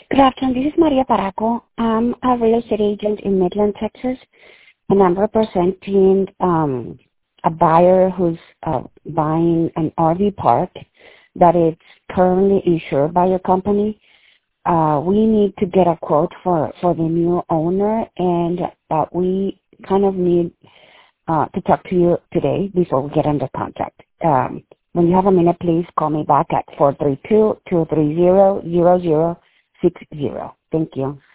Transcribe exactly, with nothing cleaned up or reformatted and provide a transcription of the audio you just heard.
Good afternoon. This is Maria Paraco. I'm a real estate agent in Midland, Texas, and I'm representing um, a buyer who's uh, buying an R V park that is currently insured by your company. Uh, we need to get a quote for, for the new owner, and uh, we kind of need uh, to talk to you today before we get into contact. Um, when you have a minute, please call me back at four three two, two three zero, zero zero six zero. Thank you.